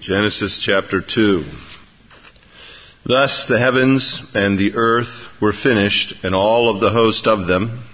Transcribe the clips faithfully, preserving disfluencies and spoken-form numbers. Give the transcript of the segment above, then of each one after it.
Genesis chapter two. Thus the heavens and the earth were finished, and all of the host of them.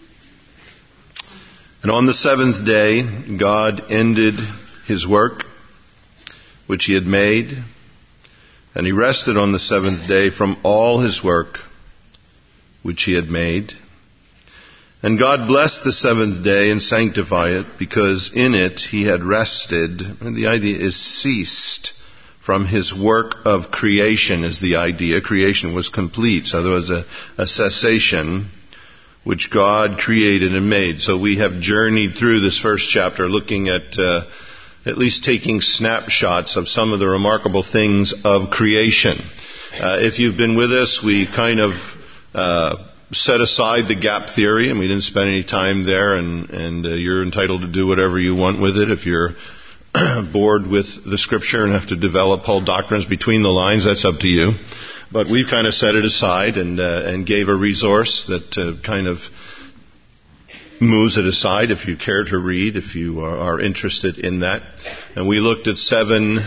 And on the seventh day God ended his work which he had made, and he rested on the seventh day from all his work which he had made. And God blessed the seventh day and sanctified it, because in it he had rested. And the idea is ceased from his work of creation is the idea. Creation was complete, so there was a, a cessation which God created and made. So we have journeyed through this first chapter looking at uh, at least taking snapshots of some of the remarkable things of creation. Uh, if you've been with us, we kind of uh, set aside the gap theory, and we didn't spend any time there, and, and uh, you're entitled to do whatever you want with it. If you're bored with the Scripture and have to develop whole doctrines between the lines, that's up to you. But we've kind of set it aside and uh, and gave a resource that uh, kind of moves it aside if you care to read, if you are, are interested in that. And we looked at seven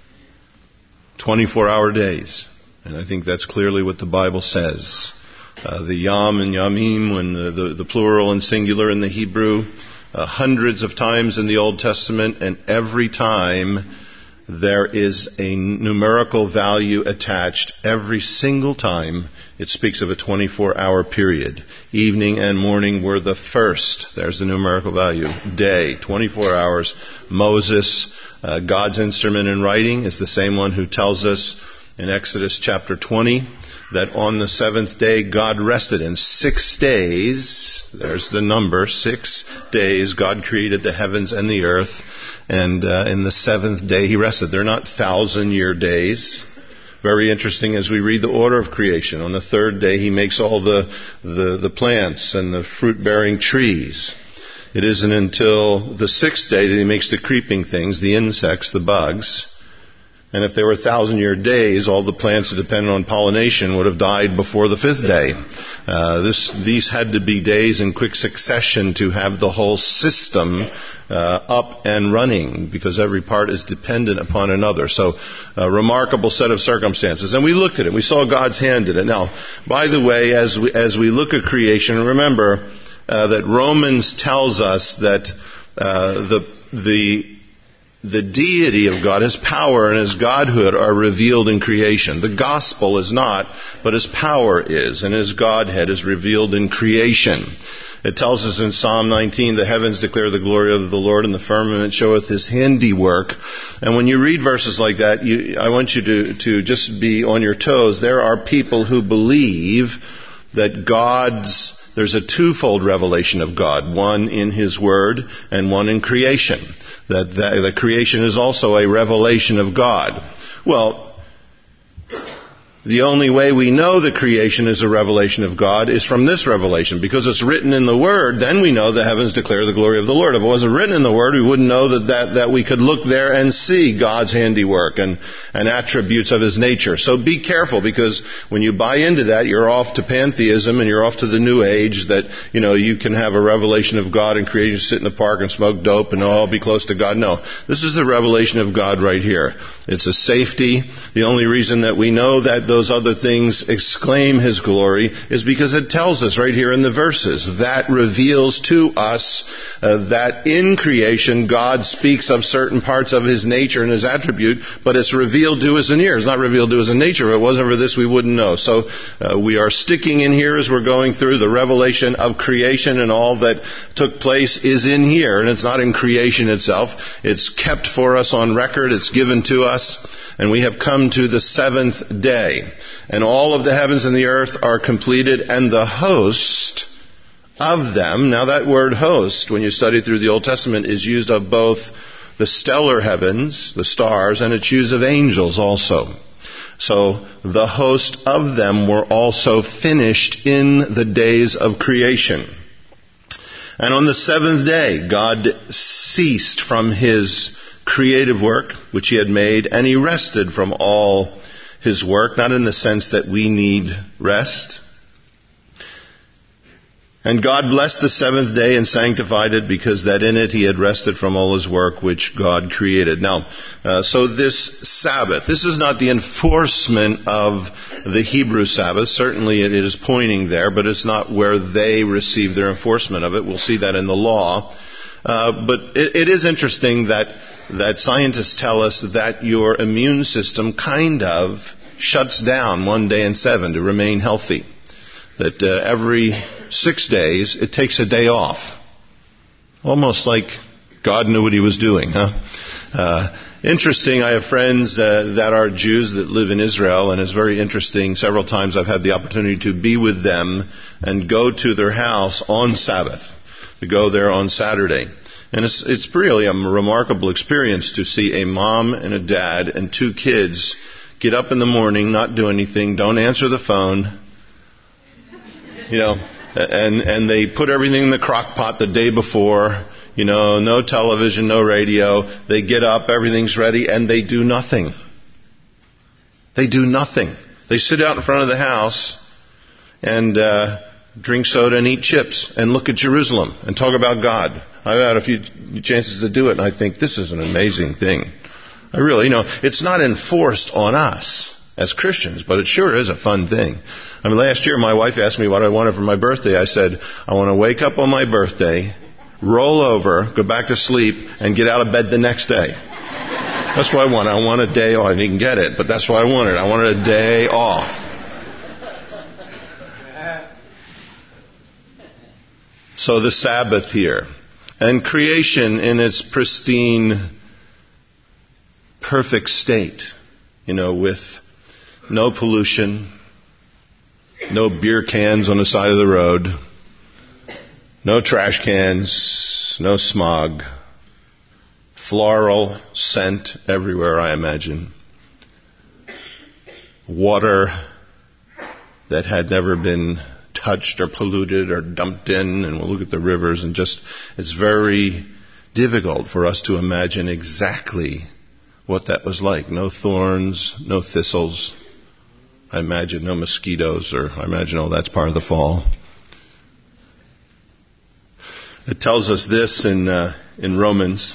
twenty-four hour days, and I think that's clearly what the Bible says. Uh, the Yam and Yamim, when the, the, the plural and singular in the Hebrew, uh, hundreds of times in the Old Testament, and every time there is a numerical value attached. Every single time it speaks of a twenty-four hour period. Evening and morning were the first. There's the numerical value. Day, twenty-four hours. Moses, uh, God's instrument in writing, is the same one who tells us in Exodus chapter twenty that on the seventh day God rested. In six days, there's the number, six days, God created the heavens and the earth, and uh, in the seventh day he rested. They're not thousand-year days. Very interesting as we read the order of creation. On the third day he makes all the, the, the plants and the fruit-bearing trees. It isn't until the sixth day that he makes the creeping things, the insects, the bugs. And if they were thousand-year days, all the plants that depended on pollination would have died before the fifth day. Uh, this, these had to be days in quick succession to have the whole system uh, up and running, because every part is dependent upon another. So, a remarkable set of circumstances. And we looked at it. We saw God's hand in it. Now, by the way, as we, as we look at creation, remember uh, that Romans tells us that uh, the the The deity of God, His power and His Godhood are revealed in creation. The gospel is not, but His power is, and His Godhead is revealed in creation. It tells us in Psalm nineteen, the heavens declare the glory of the Lord, and the firmament showeth His handiwork. And when you read verses like that, you, I want you to, to just be on your toes. There are people who believe that God's There's a twofold revelation of God, one in His Word and one in creation. That the, the creation is also a revelation of God. Well, the only way we know the creation is a revelation of God is from this revelation, because it's written in the Word. Then we know the heavens declare the glory of the Lord. If it wasn't written in the Word, we wouldn't know that, that, that we could look there and see God's handiwork and, and attributes of His nature. So be careful, because when you buy into that, you're off to pantheism and you're off to the New Age, that, you know, you can have a revelation of God and creation, sit in the park and smoke dope and all be close to God. No, this is the revelation of God right here. It's a safety. The only reason that we know that those other things exclaim His glory is because it tells us right here in the verses. That reveals to us uh, that in creation God speaks of certain parts of His nature and His attribute, but it's revealed to us in here. It's not revealed to us in nature. If it wasn't for this, we wouldn't know. So uh, we are sticking in here as we're going through. The revelation of creation and all that took place is in here, and it's not in creation itself. It's kept for us on record. It's given to us. And we have come to the seventh day. And all of the heavens and the earth are completed, and the host of them. Now that word host, when you study through the Old Testament, is used of both the stellar heavens, the stars, and it's used of angels also. So the host of them were also finished in the days of creation. And on the seventh day, God ceased from His creative work, which He had made, and He rested from all His work, not in the sense that we need rest. And God blessed the seventh day and sanctified it, because that in it he had rested from all his work which God created. Now, uh, so this Sabbath, this is not the enforcement of the Hebrew Sabbath. Certainly it is pointing there, but it's not where they receive their enforcement of it. We'll see that in the law. Uh, but it, it is interesting that, that scientists tell us that your immune system kind of shuts down one day in seven to remain healthy. That uh, every six days, it takes a day off. Almost like God knew what he was doing, huh? Uh, interesting, I have friends uh, that are Jews that live in Israel, and it's very interesting. Several times I've had the opportunity to be with them and go to their house on Sabbath, to go there on Saturday. And it's, it's really a remarkable experience to see a mom and a dad and two kids get up in the morning, not do anything, don't answer the phone, you know, and and they put everything in the crock pot the day before, you know, no television, no radio. They get up, everything's ready, and they do nothing. They do nothing. They sit out in front of the house and uh, drink soda and eat chips and look at Jerusalem and talk about God. I've had a few chances to do it, and I think this is an amazing thing. I really, you know, it's not enforced on us as Christians, but it sure is a fun thing. I mean, last year my wife asked me what I wanted for my birthday. I said, I want to wake up on my birthday, roll over, go back to sleep, and get out of bed the next day. That's what I want. I want a day off. I didn't get it, but that's what I wanted. I wanted a day off. So the Sabbath here. And creation in its pristine, perfect state, you know, with no pollution, no beer cans on the side of the road, no trash cans, no smog, floral scent everywhere, I imagine. Water that had never been touched or polluted or dumped in, and we'll look at the rivers, and just, it's very difficult for us to imagine exactly what that was like. No thorns, no thistles. I imagine no mosquitoes, or I imagine, oh, that's part of the fall. It tells us this in uh, in Romans.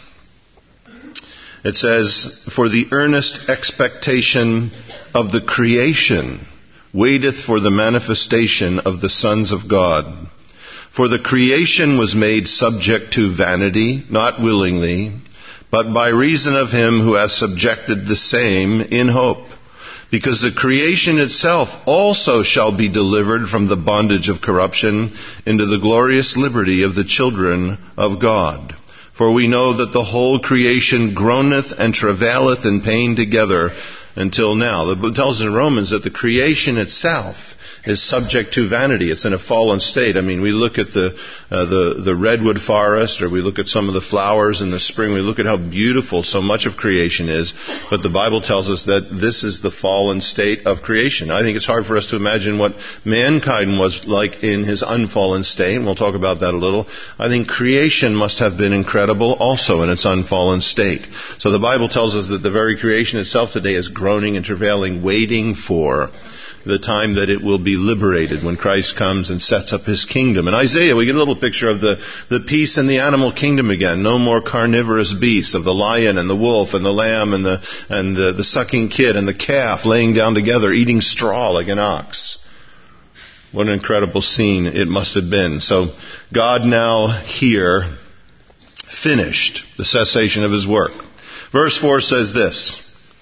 It says, "For the earnest expectation of the creation waiteth for the manifestation of the sons of God. For the creation was made subject to vanity, not willingly, but by reason of him who hath subjected the same in hope. Because the creation itself also shall be delivered from the bondage of corruption into the glorious liberty of the children of God. For we know that the whole creation groaneth and travaileth in pain together until now." The book tells us in Romans that the creation itself is subject to vanity. It's in a fallen state. I mean, we look at the uh, the the redwood forest, or we look at some of the flowers in the spring. We look at how beautiful so much of creation is. But the Bible tells us that this is the fallen state of creation. I think it's hard for us to imagine what mankind was like in his unfallen state. And we'll talk about that a little. I think creation must have been incredible also in its unfallen state. So the Bible tells us that the very creation itself today is groaning and travailing, waiting for the time that it will be liberated when Christ comes and sets up his kingdom. In Isaiah, we get a little picture of the, the peace in the animal kingdom again. No more carnivorous beasts, of the lion and the wolf and the lamb and the and the, the sucking kid and the calf laying down together, eating straw like an ox. What an incredible scene it must have been. So God now here finished the cessation of his work. Verse four says this: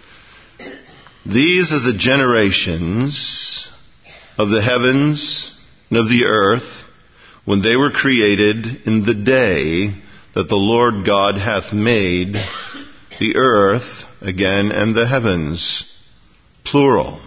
"These are the generations of the heavens and of the earth when they were created in the day that the Lord God hath made the earth," again, "and the heavens," plural.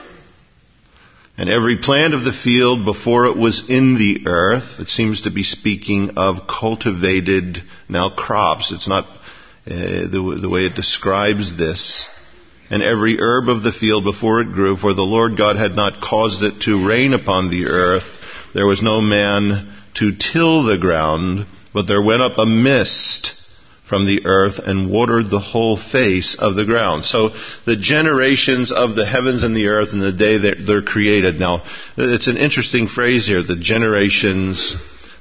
"And every plant of the field before it was in the earth." It seems to be speaking of cultivated now crops. It's not uh, the, the way it describes this. "And every herb of the field before it grew, for the Lord God had not caused it to rain upon the earth. There was no man to till the ground, but there went up a mist from the earth and watered the whole face of the ground." So the generations of the heavens and the earth in the day that they're created. Now, it's an interesting phrase here, the generations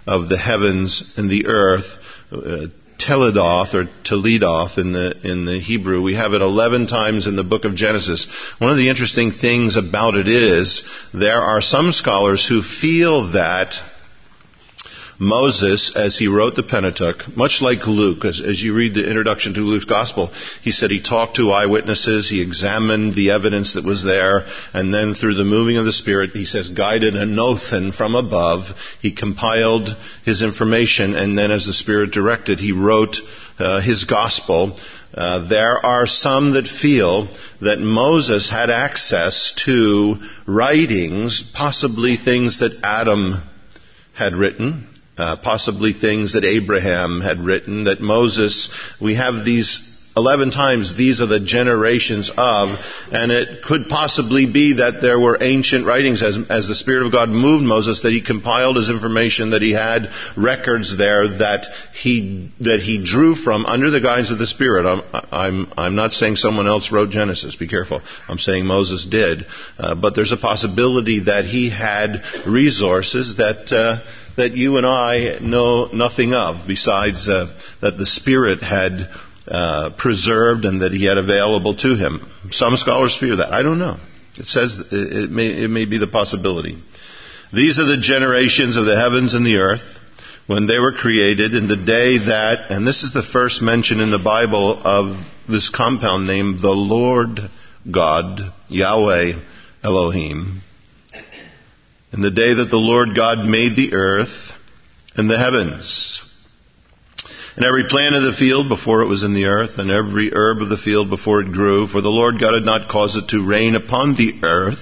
of the heavens and the earth, uh, teledoth or teledoth in the in the Hebrew. We have it eleven times in the book of Genesis. One of the interesting things about it is there are some scholars who feel that Moses, as he wrote the Pentateuch, much like Luke, as, as you read the introduction to Luke's Gospel, he said he talked to eyewitnesses, he examined the evidence that was there, and then through the moving of the Spirit, he says, guided a Nothan from above, he compiled his information, and then as the Spirit directed, he wrote uh, his Gospel. Uh, there are some that feel that Moses had access to writings, possibly things that Adam had written, Uh, possibly things that Abraham had written, that Moses, we have these eleven times, these are the generations of, and it could possibly be that there were ancient writings as, as the Spirit of God moved Moses, that he compiled his information, that he had records there that he, that he drew from under the guidance of the Spirit. I'm, I'm, I'm not saying someone else wrote Genesis, be careful. I'm saying Moses did. Uh, but there's a possibility that he had resources that, uh, that you and I know nothing of, besides uh, that the Spirit had uh, preserved and that he had available to him. Some scholars fear that. I don't know. It says it may, it may be the possibility. These are the generations of the heavens and the earth when they were created in the day that, and this is the first mention in the Bible of this compound name, the Lord God, Yahweh Elohim. In the day that the Lord God made the earth and the heavens, and every plant of the field before it was in the earth, and every herb of the field before it grew, for the Lord God had not caused it to rain upon the earth,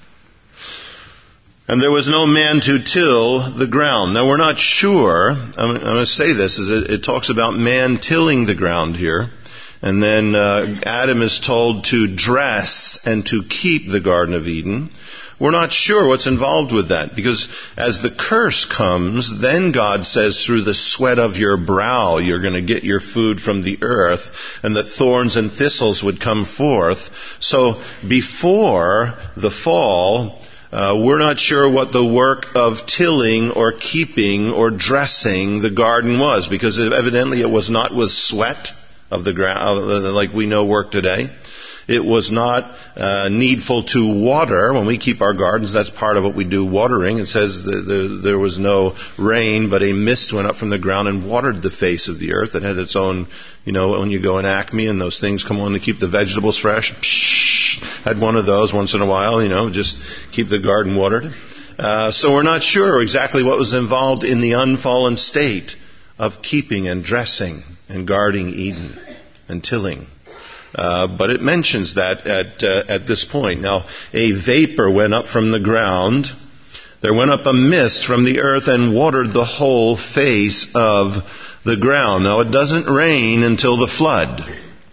and there was no man to till the ground. Now we're not sure, I'm, I'm going to say this, is it, it talks about man tilling the ground here, and then uh, Adam is told to dress and to keep the Garden of Eden. We're not sure what's involved with that, because as the curse comes, then God says, through the sweat of your brow, you're going to get your food from the earth, and that thorns and thistles would come forth. So before the fall, uh, we're not sure what the work of tilling or keeping or dressing the garden was, because evidently it was not with sweat of the ground, like we know work today. It was not uh, needful to water. When we keep our gardens, that's part of what we do, watering. It says that the, there was no rain, but a mist went up from the ground and watered the face of the earth. It had its own, you know, when you go in Acme and those things come on to keep the vegetables fresh. Psh, had one of those once in a while, you know, just keep the garden watered. Uh, so we're not sure exactly what was involved in the unfallen state of keeping and dressing and guarding Eden and tilling. Uh, but it mentions that at uh, at this point. Now, a vapor went up from the ground. There went up a mist from the earth and watered the whole face of the ground. Now, it doesn't rain until the flood.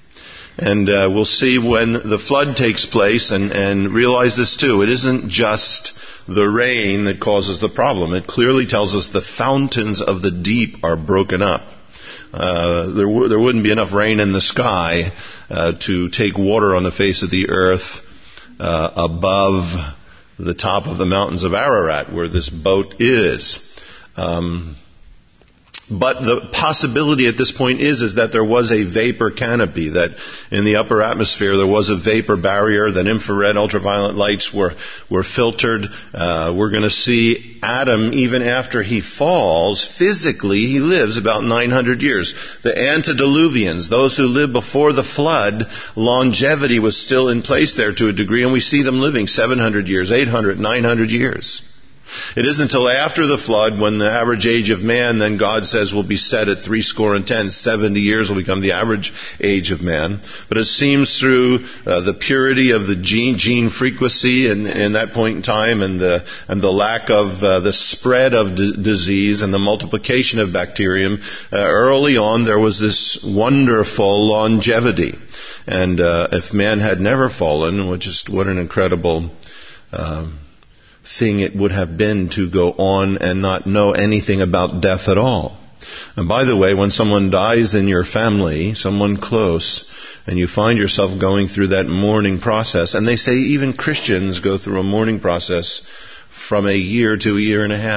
And uh, we'll see when the flood takes place, and, and realize this too. It isn't just the rain that causes the problem. It clearly tells us the fountains of the deep are broken up. Uh, there, w- there wouldn't be enough rain in the sky uh, to take water on the face of the earth uh, above the top of the mountains of Ararat, where this boat is. Um, But the possibility at this point is, is that there was a vapor canopy, that in the upper atmosphere there was a vapor barrier, that infrared, ultraviolet lights were, were filtered. Uh, we're going to see Adam, even after he falls, physically he lives about nine hundred years. The antediluvians, those who lived before the flood, longevity was still in place there to a degree, and we see them living seven hundred years, eight hundred, nine hundred years. It isn't until after the flood, when the average age of man, then God says, will be set at three score and ten. Seventy years will become the average age of man. But it seems through uh, the purity of the gene, gene frequency in, in that point in time, and the and the lack of uh, the spread of d- disease and the multiplication of bacterium, uh, early on there was this wonderful longevity. And uh, if man had never fallen, which is what an incredible Uh, thing it would have been to go on and not know anything about death at all. And by the way, when someone dies in your family, someone close, and you find yourself going through that mourning process, and they say even Christians go through a mourning process from a year to a year and a half.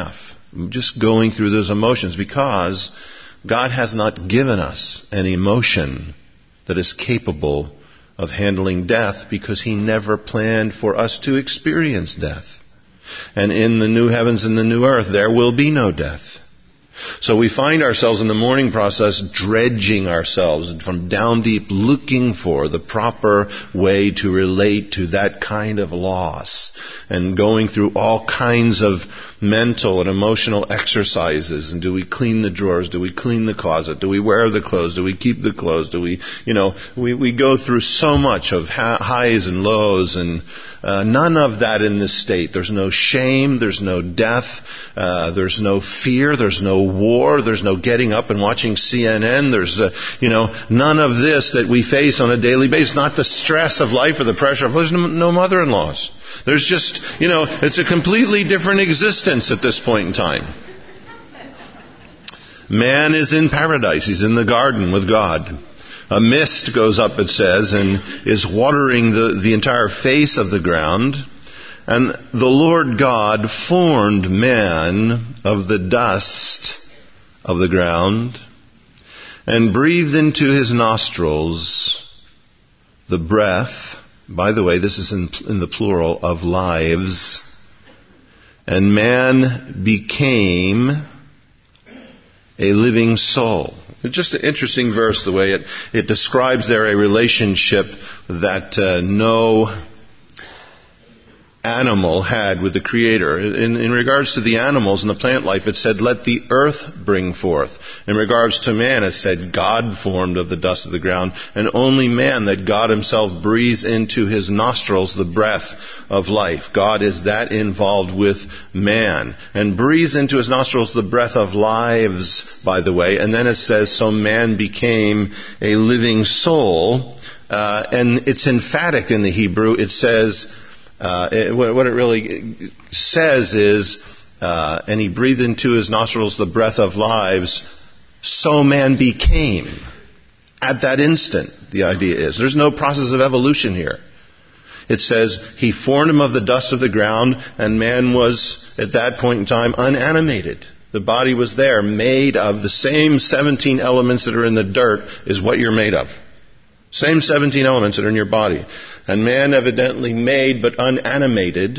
just going through those emotions, because God has not given us an emotion that is capable of handling death, because He never planned for us to experience death. And in the new heavens and the new earth, there will be no death. So we find ourselves in the mourning process dredging ourselves from down deep, looking for the proper way to relate to that kind of loss, and going through all kinds of mental and emotional exercises. And do we clean the drawers? Do we clean the closet? Do we wear the clothes? Do we keep the clothes? Do we, you know, we, we go through so much of highs and lows, and uh, none of that in this state. There's no shame. There's no death. Uh, there's no fear. There's no war. There's no getting up and watching C N N. There's, uh, you know, none of this that we face on a daily basis. Not the stress of life or the pressure of, there's no, no mother-in-laws. There's just, you know, it's a completely different existence at this point in time. Man is in paradise. He's in the garden with God. A mist goes up, it says, and is watering the, the entire face of the ground. And the Lord God formed man of the dust of the ground and breathed into his nostrils the breath. By the way, this is in, in the plural of lives. And man became a living soul. It's just an interesting verse, the way it, it describes there a relationship that uh, no animal had with the Creator. In, in regards to the animals and the plant life, it said, let the earth bring forth. In regards to man, it said, God formed of the dust of the ground, and only man that God Himself breathes into his nostrils the breath of life. God is that involved with man, and breathes into his nostrils the breath of lives, by the way. And then it says, so man became a living soul. Uh, and it's emphatic in the Hebrew. It says, Uh, it, what it really says is, uh, and he breathed into his nostrils the breath of lives, so man became. At that instant, the idea is. There's no process of evolution here. It says, he formed him of the dust of the ground, and man was, at that point in time, unanimated. The body was there, made of the same seventeen elements that are in the dirt is what you're made of. Same seventeen elements that are in your body. And man evidently made but unanimated.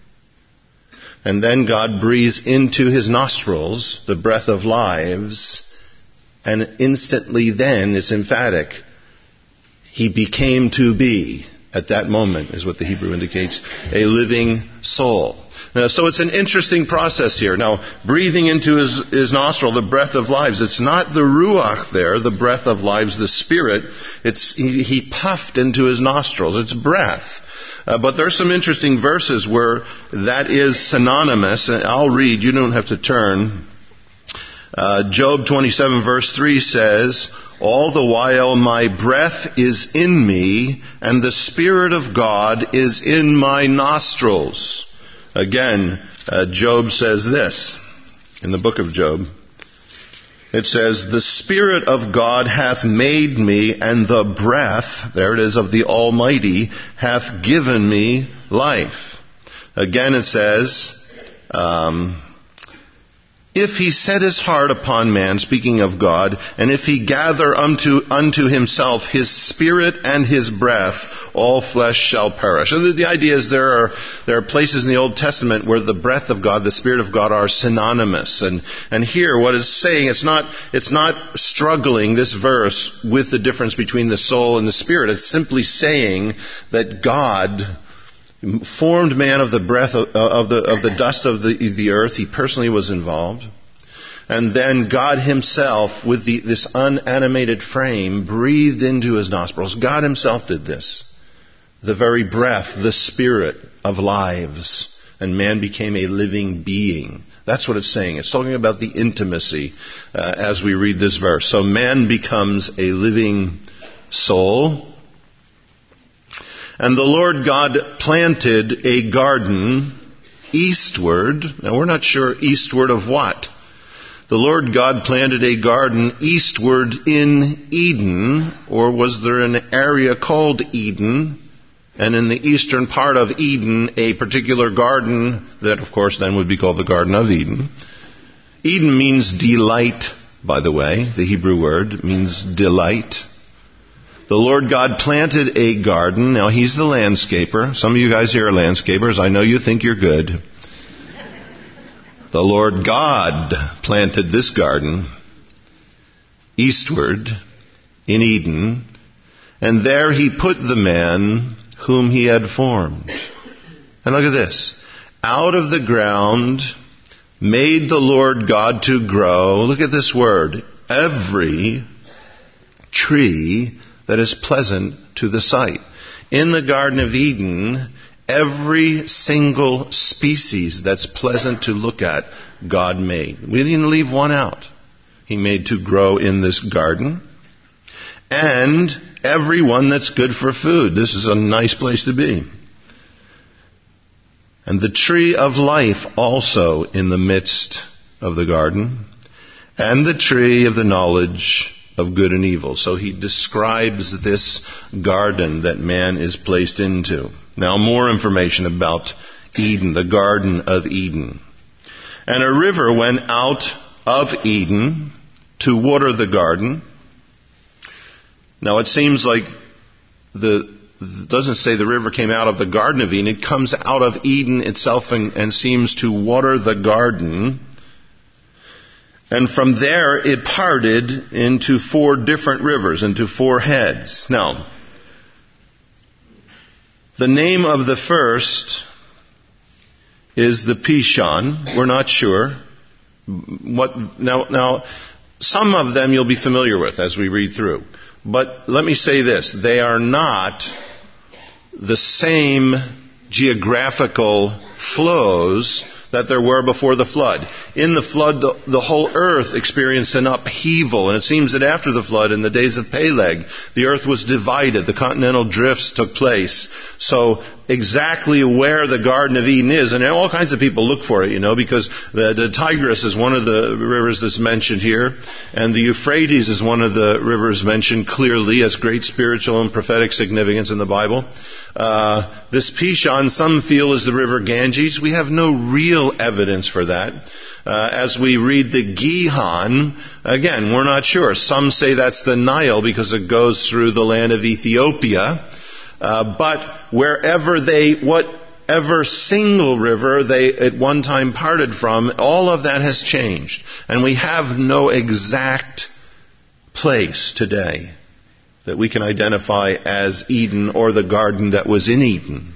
And then God breathes into his nostrils the breath of lives. And instantly then, it's emphatic, he became to be, at that moment, is what the Hebrew indicates, a living soul. Now, so it's an interesting process here. Now, breathing into his, his nostril, the breath of lives. It's not the ruach there, the breath of lives, the spirit. It's he, he puffed into his nostrils. It's breath. Uh, but there are some interesting verses where that is synonymous. And I'll read. You don't have to turn. Uh, Job twenty-seven verse three says, all the while my breath is in me, and the Spirit of God is in my nostrils. Again, uh, Job says this in the book of Job. It says, the Spirit of God hath made me, and the breath, there it is, of the Almighty hath given me life. Again it says, um, if he set his heart upon man, speaking of God, and if he gather unto, unto himself his spirit and his breath, all flesh shall perish. So the, the idea is there are there are places in the Old Testament where the breath of God, the Spirit of God are synonymous. And and here what it's saying, it's not it's not struggling, this verse, with the difference between the soul and the spirit. It's simply saying that God formed man of the breath of, of the of the dust of the the earth. He personally was involved. And then God Himself, with the, this unanimated frame, breathed into his nostrils. God Himself did this. The very breath, the spirit of lives. And man became a living being. That's what it's saying. It's talking about the intimacy uh, as we read this verse. So man becomes a living soul. And the Lord God planted a garden eastward. Now we're not sure eastward of what. The Lord God planted a garden eastward in Eden, or was there an area called Eden? And in the eastern part of Eden, a particular garden that, of course, then would be called the Garden of Eden. Eden means delight, by the way. The Hebrew word means delight. The Lord God planted a garden. Now, He's the landscaper. Some of you guys here are landscapers. I know you think you're good. The Lord God planted this garden eastward in Eden, and there He put the man whom He had formed. And look at this. Out of the ground made the Lord God to grow, look at this word, every tree that is pleasant to the sight. In the Garden of Eden, every single species that's pleasant to look at, God made. We didn't leave one out. He made to grow in this garden. And every one that's good for food. This is a nice place to be. And the tree of life also in the midst of the garden, and the tree of the knowledge of good and evil. So he describes this garden that man is placed into. Now, more information about Eden, the Garden of Eden. And a river went out of Eden to water the garden. Now, it seems like the It doesn't say the river came out of the Garden of Eden. It comes out of Eden itself and, and seems to water the garden. And from there it parted into four different rivers, into four heads. Now, the name of the first is the Pishon. We're not sure. What now, now, some of them you'll be familiar with as we read through. But let me say this. They are not the same geographical flows that there were before the flood. In the flood, the, the whole earth experienced an upheaval, and it seems that after the flood, in the days of Peleg, the earth was divided. The continental drifts took place. So exactly where the Garden of Eden is, and all kinds of people look for it, you know, because the, the Tigris is one of the rivers that's mentioned here, and the Euphrates is one of the rivers mentioned clearly as great spiritual and prophetic significance in the Bible. Uh, this Pishon, some feel, is the river Ganges. We have no real evidence for that. Uh, as we read the Gihon, again, we're not sure. Some say that's the Nile because it goes through the land of Ethiopia. Uh, but wherever they, whatever single river they at one time parted from, all of that has changed. And we have no exact place today that we can identify as Eden or the garden that was in Eden.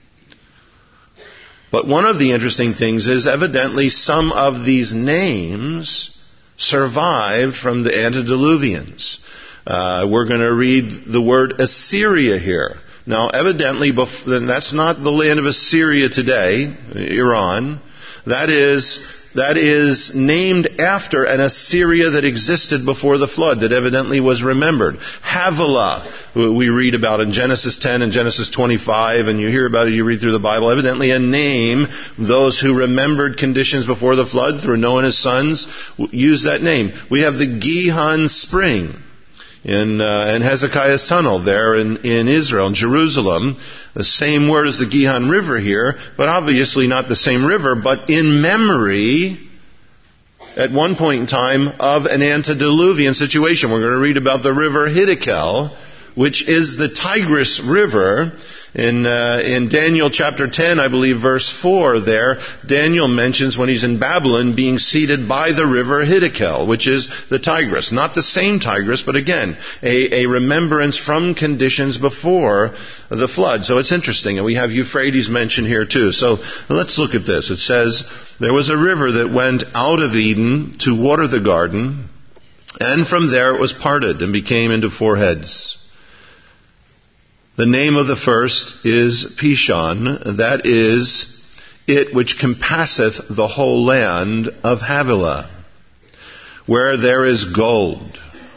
But one of the interesting things is evidently some of these names survived from the antediluvians. Uh, we're going to read the word Assyria here. Now, evidently, bef- that's not the land of Assyria today, Iran. That is, that is named after an Assyria that existed before the flood, that evidently was remembered. Havilah, we read about in Genesis ten and Genesis twenty-five, and you hear about it, you read through the Bible. Evidently a name, those who remembered conditions before the flood through Noah and his sons use that name. We have the Gihon Spring in, uh, in Hezekiah's tunnel there in, in Israel, in Jerusalem. The same word as the Gihon River here, but obviously not the same river, but in memory, at one point in time, of an antediluvian situation. We're going to read about the river Hiddekel, which is the Tigris River. In uh, in Daniel chapter ten, I believe, verse four there, Daniel mentions when he's in Babylon being seated by the river Hiddekel, which is the Tigris. Not the same Tigris, but again, a, a remembrance from conditions before the flood. So it's interesting. And we have Euphrates mentioned here too. So let's look at this. It says, there was a river that went out of Eden to water the garden, and from there it was parted and became into four heads. The name of the first is Pishon, that is, it which compasseth the whole land of Havilah, where there is gold.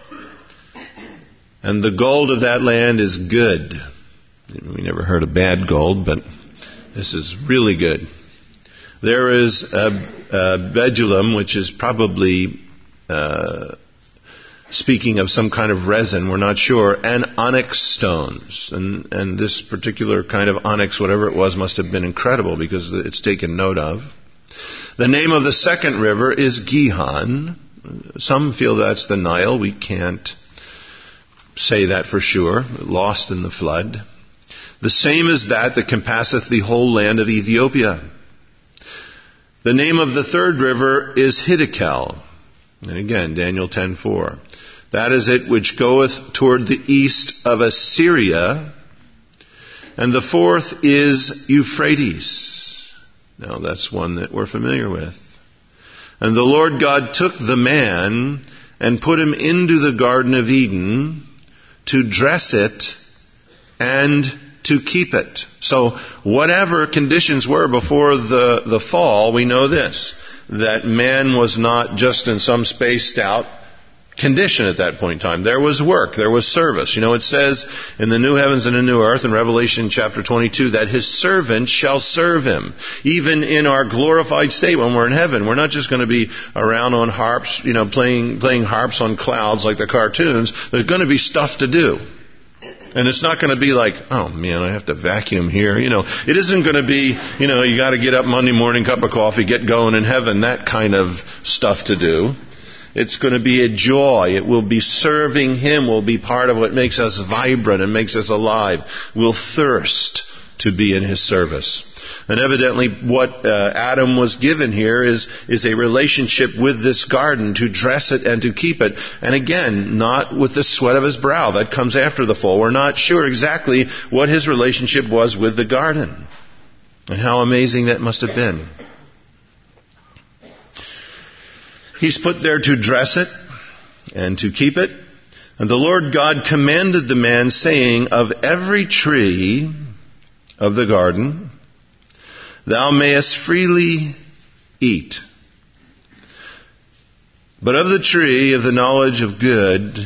And the gold of that land is good. We never heard of bad gold, but this is really good. There is a, a Bedulum, which is probably uh, speaking of some kind of resin, we're not sure, and onyx stones. And, and this particular kind of onyx, whatever it was, must have been incredible because it's taken note of. The name of the second river is Gihon. Some feel that's the Nile. We can't say that for sure. Lost in the flood. The same is that that compasseth the whole land of Ethiopia. The name of the third river is Hiddekel. And again, Daniel ten four. That is it which goeth toward the east of Assyria. And the fourth is Euphrates. Now that's one that we're familiar with. And the Lord God took the man and put him into the Garden of Eden to dress it and to keep it. So whatever conditions were before the, the fall, we know this, that man was not just in some spaced out condition at that point in time. There was work, there was service. You know, it says in the new heavens and the new earth in Revelation chapter twenty-two that his servant shall serve him. Even in our glorified state when we're in heaven, we're not just going to be around on harps, you know, playing playing harps on clouds like the cartoons. There's going to be stuff to do. And it's not going to be like, oh man, I have to vacuum here. You know, it isn't going to be, you know, you got to get up Monday morning, cup of coffee, get going in heaven, that kind of stuff to do. It's going to be a joy. It will be serving Him, will be part of what makes us vibrant and makes us alive. We'll thirst to be in His service. And evidently what uh, Adam was given here is, is a relationship with this garden to dress it and to keep it. And again, not with the sweat of his brow. That comes after the fall. We're not sure exactly what his relationship was with the garden. And how amazing that must have been. He's put there to dress it and to keep it. And the Lord God commanded the man, saying, of every tree of the garden thou mayest freely eat, but of the tree of the knowledge of good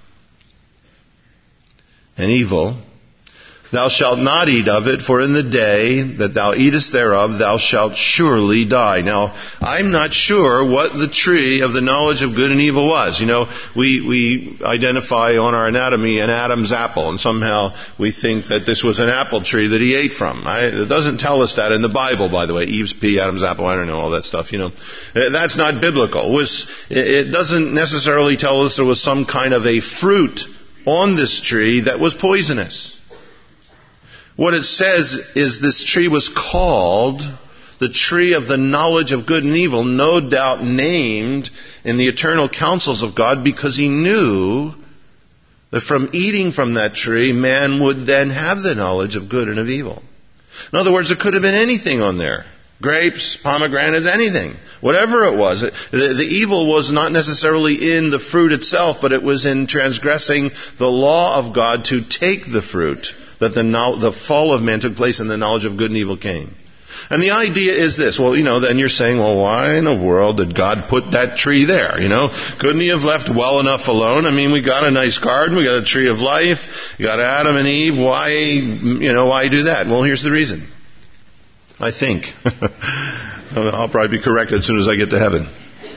and evil thou shalt not eat of it, for in the day that thou eatest thereof, thou shalt surely die. Now, I'm not sure what the tree of the knowledge of good and evil was. You know, we, we identify on our anatomy an Adam's apple, and somehow we think that this was an apple tree that he ate from. I, it doesn't tell us that in the Bible, by the way. Eve's pea, Adam's apple, I don't know, all that stuff, you know. That's not biblical. It, was, it doesn't necessarily tell us there was some kind of a fruit on this tree that was poisonous. What it says is this tree was called the tree of the knowledge of good and evil, no doubt named in the eternal counsels of God, because he knew that from eating from that tree, man would then have the knowledge of good and of evil. In other words, there could have been anything on there. Grapes, pomegranates, anything. Whatever it was. The, the evil was not necessarily in the fruit itself, but it was in transgressing the law of God to take the fruit. That the, the fall of man took place and the knowledge of good and evil came. And the idea is this. Well, you know, then you're saying, well, why in the world did God put that tree there? You know, couldn't he have left well enough alone? I mean, we got a nice garden. We got a tree of life. We got Adam and Eve. Why, you know, why do that? Well, here's the reason. I think. I'll probably be corrected as soon as I get to heaven.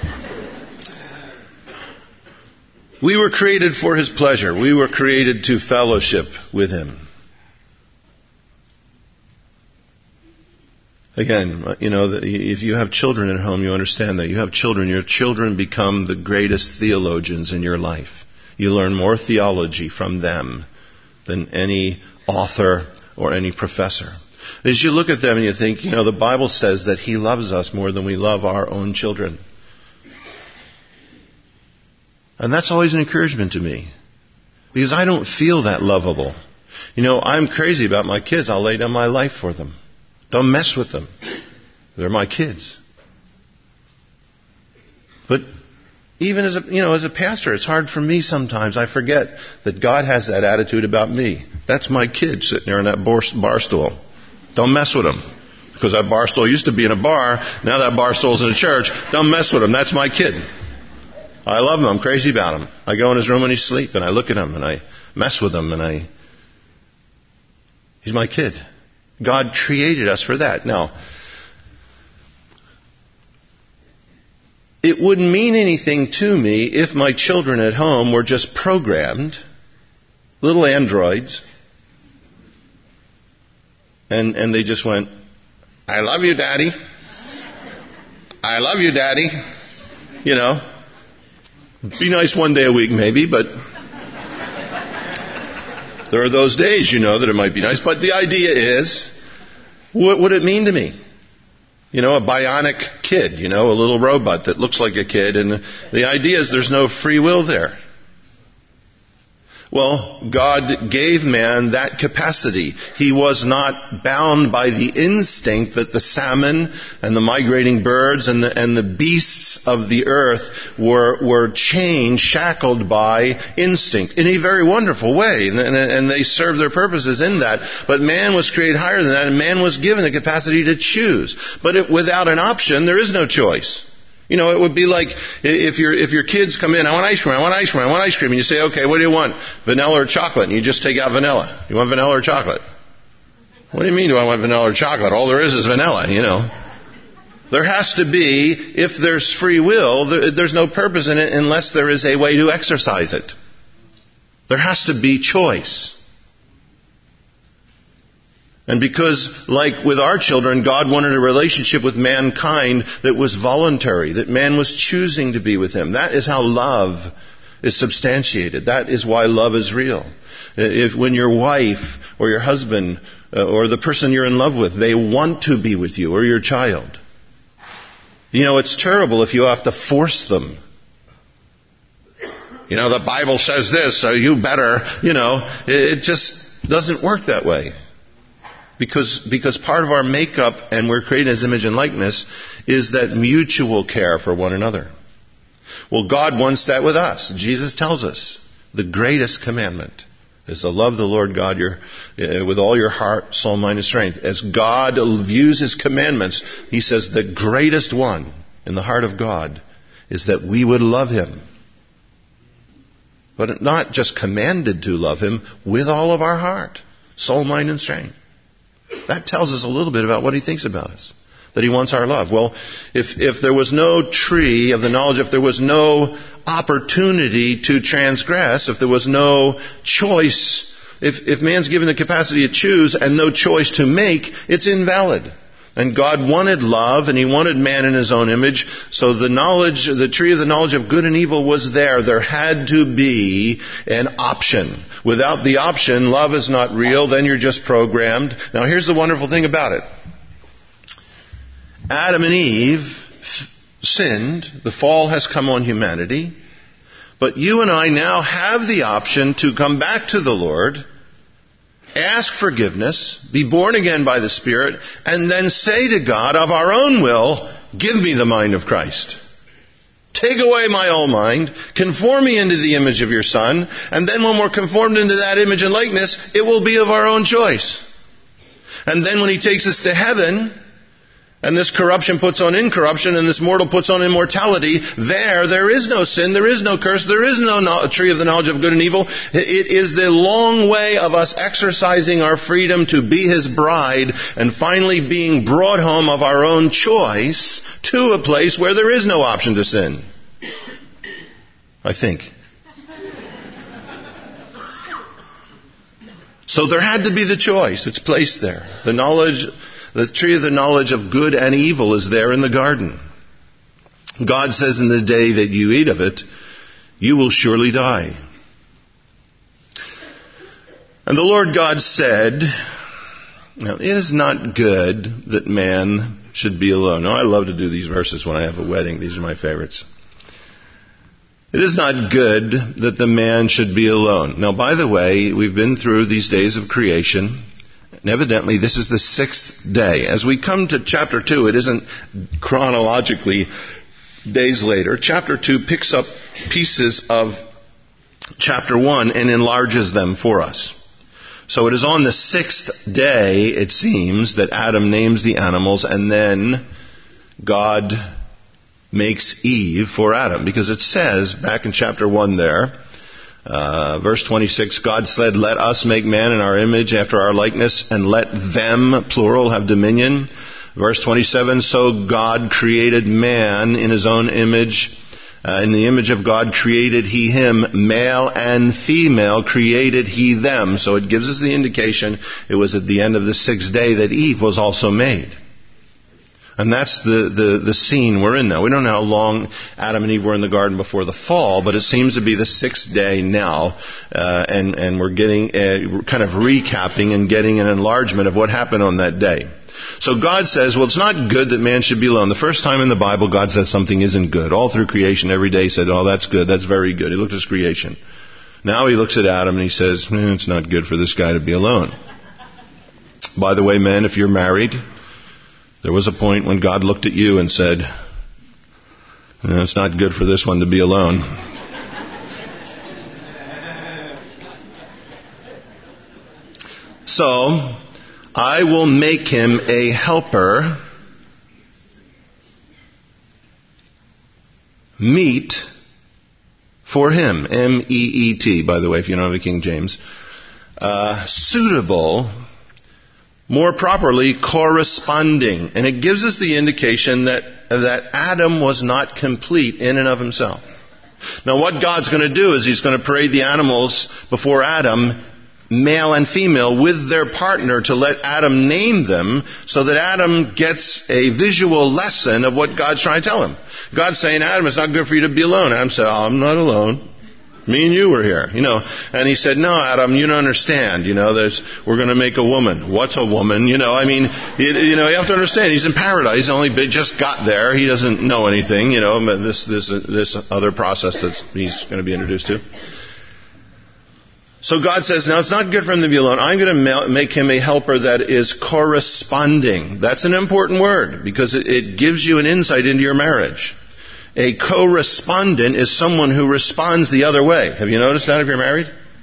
We were created for His pleasure. We were created to fellowship with Him. Again, you know, if you have children at home, you understand that. You have children, your children become the greatest theologians in your life. You learn more theology from them than any author or any professor. As you look at them and you think, you know, the Bible says that He loves us more than we love our own children. And that's always an encouragement to me. Because I don't feel that lovable. You know, I'm crazy about my kids. I'll lay down my life for them. Don't mess with them. They're my kids. But even as a, you know, as a pastor, it's hard for me sometimes. I forget that God has that attitude about me. That's my kid sitting there in that bar, bar stool. Don't mess with him. Because that bar stool used to be in a bar. Now that bar stool's in a church. Don't mess with him. That's my kid. I love him. I'm crazy about him. I go in his room when he's asleep and I look at him and I mess with him and I... He's my kid. God created us for that. Now, it wouldn't mean anything to me if my children at home were just programmed, little androids, and, and they just went, I love you, Daddy. I love you, Daddy. You know, be nice one day a week maybe, but there are those days, you know, that it might be nice. But the idea is, what would it mean to me? You know, a bionic kid, you know, a little robot that looks like a kid. And the idea is there's no free will there. Well, God gave man that capacity. He was not bound by the instinct that the salmon and the migrating birds and the, and the beasts of the earth were, were chained, shackled by instinct in a very wonderful way. And, and, and they served their purposes in that. But man was created higher than that, and man was given the capacity to choose. But it, without an option, there is no choice. You know, it would be like if your if your kids come in, I want ice cream, I want ice cream, I want ice cream, and you say, okay, what do you want? Vanilla or chocolate? And you just take out vanilla. You want vanilla or chocolate? What do you mean, do I want vanilla or chocolate? All there is is vanilla, you know. There has to be, if there's free will, there, there's no purpose in it unless there is a way to exercise it. There has to be choice. And because, like with our children, God wanted a relationship with mankind that was voluntary, that man was choosing to be with Him. That is how love is substantiated. That is why love is real. If when your wife or your husband uh, or the person you're in love with, they want to be with you, or your child, you know, it's terrible if you have to force them. You know, the Bible says this, so you better, you know, it, it just doesn't work that way. Because because part of our makeup, and we're created as image and likeness, is that mutual care for one another. Well, God wants that with us. Jesus tells us the greatest commandment is to love the Lord God your, uh, with all your heart, soul, mind, and strength. As God views His commandments, He says the greatest one in the heart of God is that we would love Him. But not just commanded to love Him, with all of our heart, soul, mind, and strength. That tells us a little bit about what He thinks about us. That He wants our love. Well, if, if there was no tree of the knowledge, if there was no opportunity to transgress, if there was no choice, if, if man's given the capacity to choose and no choice to make, it's invalid. And God wanted love, and He wanted man in His own image. So the knowledge, the tree of the knowledge of good and evil was there. There had to be an option. Without the option, love is not real. Then you're just programmed. Now here's the wonderful thing about it. Adam and Eve sinned. The fall has come on humanity. But you and I now have the option to come back to the Lord, ask forgiveness, be born again by the Spirit, and then say to God, of our own will, give me the mind of Christ. Take away my old mind, conform me into the image of your Son, and then when we're conformed into that image and likeness, it will be of our own choice. And then when He takes us to heaven, and this corruption puts on incorruption, and this mortal puts on immortality, there, there is no sin, there is no curse, there is no no- tree of the knowledge of good and evil. It is the long way of us exercising our freedom to be His bride, and finally being brought home of our own choice to a place where there is no option to sin. I think. So there had to be the choice. It's placed there. The knowledge... The tree of the knowledge of good and evil is there in the garden. God says, in the day that you eat of it, you will surely die. And the Lord God said, now it is not good that man should be alone. Now I love to do these verses when I have a wedding. These are my favorites. It is not good that the man should be alone. Now, by the way, we've been through these days of creation. And evidently, this is the sixth day. As we come to chapter two, it isn't chronologically days later. Chapter two picks up pieces of chapter one and enlarges them for us. So it is on the sixth day, it seems, that Adam names the animals, and then God makes Eve for Adam. Because it says, back in chapter one there, Uh, verse twenty-six, God said, let us make man in our image after our likeness, and let them, plural, have dominion. Verse twenty-seven, so God created man in His own image. Uh, in the image of God created He him, male and female created He them. So it gives us the indication it was at the end of the sixth day that Eve was also made. And that's the, the, the scene we're in now. We don't know how long Adam and Eve were in the garden before the fall, but it seems to be the sixth day now, uh, and, and we're getting, uh, kind of recapping and getting an enlargement of what happened on that day. So God says, well, it's not good that man should be alone. The first time in the Bible, God says something isn't good. All through creation, every day he said, oh, that's good, that's very good. He looked at his creation. Now he looks at Adam and he says, eh, it's not good for this guy to be alone. By the way, men, if you're married, there was a point when God looked at you and said, no, it's not good for this one to be alone. So, I will make him a helper, meet for him, M E E T, by the way, if you don't have a King James, uh, suitable, more properly, corresponding. And it gives us the indication that, that Adam was not complete in and of himself. Now what God's going to do is he's going to parade the animals before Adam, male and female, with their partner to let Adam name them so that Adam gets a visual lesson of what God's trying to tell him. God's saying, Adam, it's not good for you to be alone. Adam said, oh, I'm not alone. Me and you were here, you know. And he said, no, Adam, you don't understand. You know, there's, we're going to make a woman. What's a woman? You know, I mean, you, you know, you have to understand, he's in paradise. He's only just got there. He doesn't know anything, you know, this, this, this other process that he's going to be introduced to. So God says, now it's not good for him to be alone. I'm going to make him a helper that is corresponding. That's an important word because it, it gives you an insight into your marriage. A correspondent is someone who responds the other way. Have you noticed that if you're married?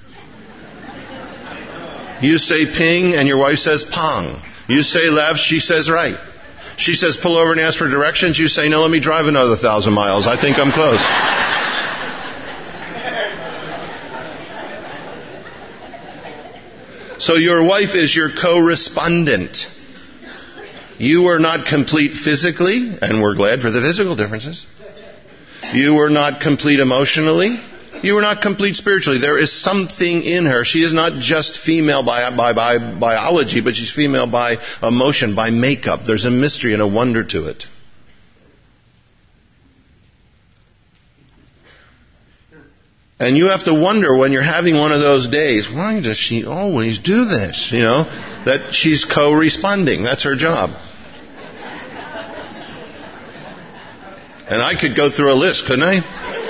You say ping and your wife says pong. You say left, she says right. She says pull over and ask for directions. You say no, let me drive another thousand miles. I think I'm close. So your wife is your correspondent. You are not complete physically, and we're glad for the physical differences. You are not complete emotionally. You are not complete spiritually. There is something in her. She is not just female by, by, by biology, but she's female by emotion, by makeup. There's a mystery and a wonder to it. And you have to wonder when you're having one of those days, why does she always do this? You know, that she's co-responding. That's her job. And I could go through a list, couldn't I?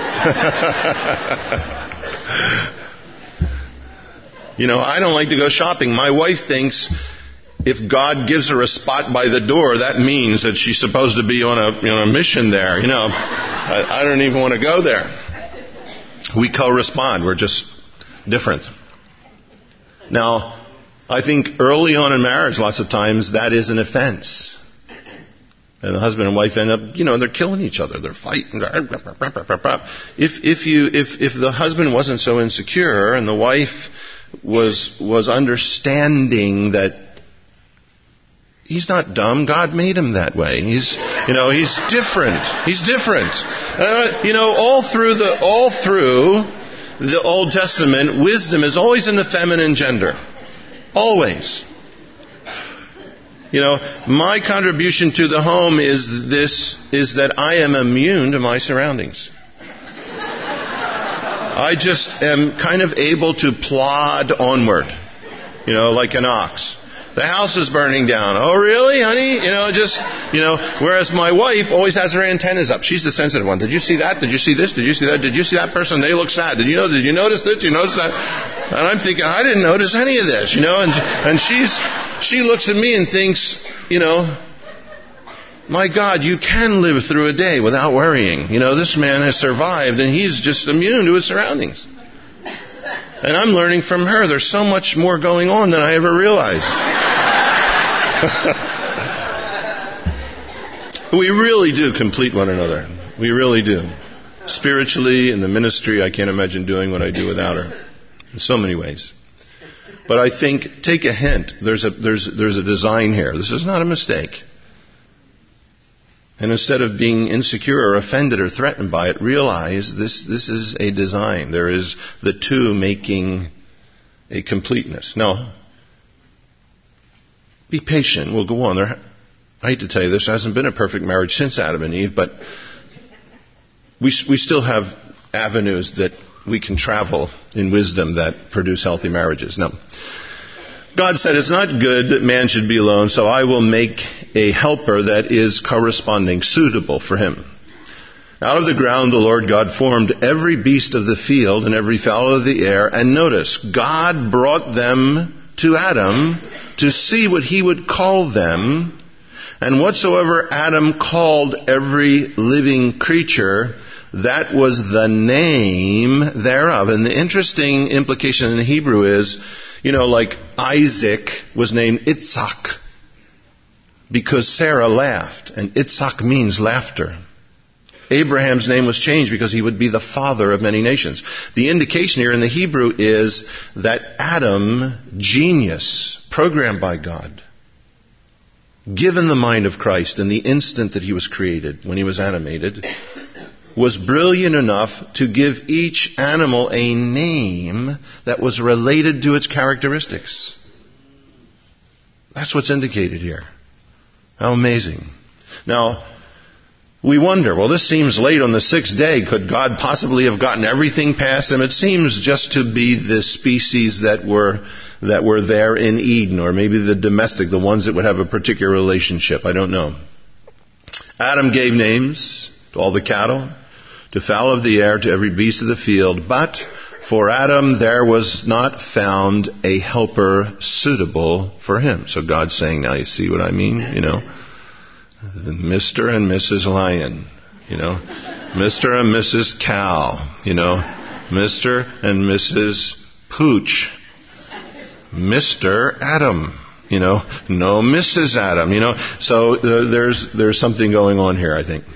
You know, I don't like to go shopping. My wife thinks if God gives her a spot by the door, that means that she's supposed to be on a, you know, a mission there. You know, I, I don't even want to go there. We correspond. We're just different. Now, I think early on in marriage, lots of times, that is an offense. And the husband and wife end up, you know, they're killing each other. They're fighting. If, if you, if, if the husband wasn't so insecure and the wife was, was understanding that he's not dumb. God made him that way. He's, you know, he's different. He's different. Uh, you know, all through the, all through the Old Testament, wisdom is always in the feminine gender. Always. You know, my contribution to the home is this, is that I am immune to my surroundings. I just am kind of able to plod onward. You know, like an ox. The house is burning down. Oh, really, honey? You know, just, you know, whereas my wife always has her antennas up. She's the sensitive one. Did you see that? Did you see this? Did you see that? Did you see that person? They look sad. Did you know? Did you notice this? Did you notice that? And I'm thinking, I didn't notice any of this, you know, and, and she's, she looks at me and thinks, you know, my God, you can live through a day without worrying. You know, this man has survived and he's just immune to his surroundings. And I'm learning from her. There's so much more going on than I ever realized. We really do complete one another. We really do. Spiritually, in the ministry, I can't imagine doing what I do without her. In so many ways. But I think, take a hint. There's a, there's, there's a design here. This is not a mistake. And instead of being insecure or offended or threatened by it, realize this, this is a design. There is the two making a completeness. Now, be patient. We'll go on. There, I hate to tell you this, there hasn't been a perfect marriage since Adam and Eve, but we we still have avenues that we can travel in wisdom that produce healthy marriages. Now, God said, it's not good that man should be alone, so I will make a helper that is corresponding, suitable for him. Out of the ground the Lord God formed every beast of the field and every fowl of the air. And notice, God brought them to Adam to see what he would call them. And whatsoever Adam called every living creature, that was the name thereof. And the interesting implication in the Hebrew is, you know, like Isaac was named Itzhak because Sarah laughed. And Itzhak means laughter. Abraham's name was changed because he would be the father of many nations. The indication here in the Hebrew is that Adam, genius, programmed by God, given the mind of Christ in the instant that he was created, when he was animated, was brilliant enough to give each animal a name that was related to its characteristics. That's what's indicated here. How amazing. Now, we wonder, well, this seems late on the sixth day. Could God possibly have gotten everything past him? It seems just to be the species that were that were there in Eden, or maybe the domestic, the ones that would have a particular relationship. I don't know. Adam gave names to all the cattle, to fowl of the air, to every beast of the field. But for Adam there was not found a helper suitable for him. So God's saying, now you see what I mean, you know. Mister and Missus Lion, you know, Mister and Missus Cow, you know, Mister and Missus Pooch, Mister Adam, you know, no Missus Adam, you know. So uh, there's there's something going on here, I think.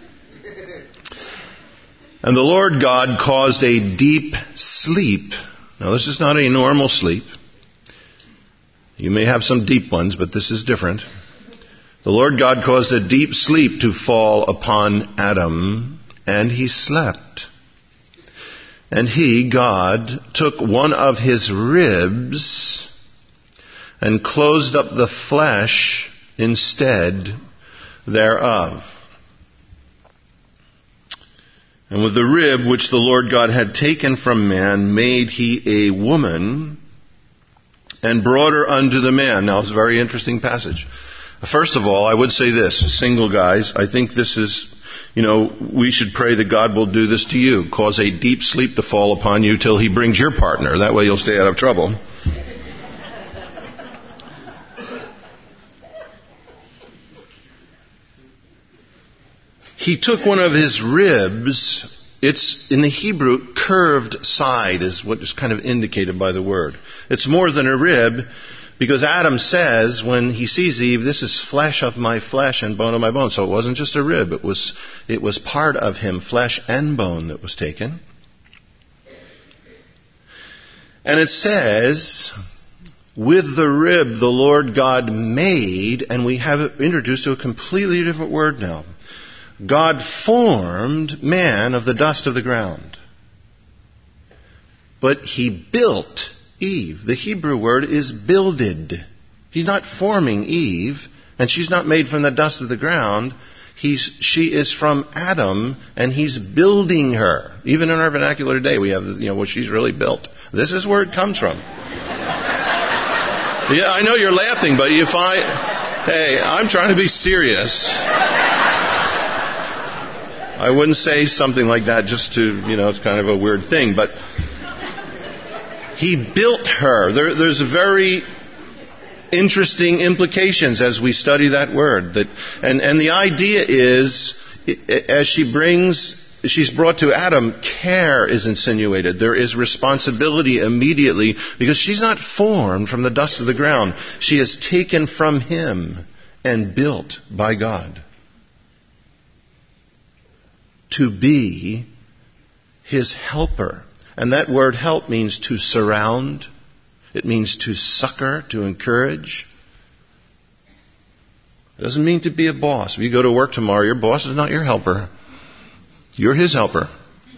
And the Lord God caused a deep sleep. Now this is not a normal sleep. You may have some deep ones, but this is different. The Lord God caused a deep sleep to fall upon Adam, and he slept. And he, God, took one of his ribs and closed up the flesh instead thereof. And with the rib which the Lord God had taken from man, made he a woman and brought her unto the man. Now, it's a very interesting passage. First of all, I would say this, single guys, I think this is, you know, we should pray that God will do this to you. Cause a deep sleep to fall upon you till he brings your partner. That way you'll stay out of trouble. He took one of his ribs. It's, in the Hebrew, curved side is what is kind of indicated by the word. It's more than a rib. Because Adam says, when he sees Eve, this is flesh of my flesh and bone of my bone. So it wasn't just a rib. It was, it was part of him, flesh and bone, that was taken. And it says, with the rib the Lord God made, and we have it introduced to a completely different word now. God formed man of the dust of the ground. But he built Eve. The Hebrew word is builded. He's not forming Eve, and she's not made from the dust of the ground. He's, she is from Adam, and he's building her. Even in our vernacular today, we have, you know, what she's really built. This is where it comes from. Yeah, I know you're laughing, but if I, hey, I'm trying to be serious. I wouldn't say something like that just to, you know, it's kind of a weird thing, but he built her. There, there's very interesting implications as we study that word. That, and, and the idea is, as she brings, she's brought to Adam, care is insinuated. There is responsibility immediately because she's not formed from the dust of the ground. She is taken from him and built by God to be his helper. And that word help means to surround. It means to succor, to encourage. It doesn't mean to be a boss. If you go to work tomorrow, your boss is not your helper. You're his helper.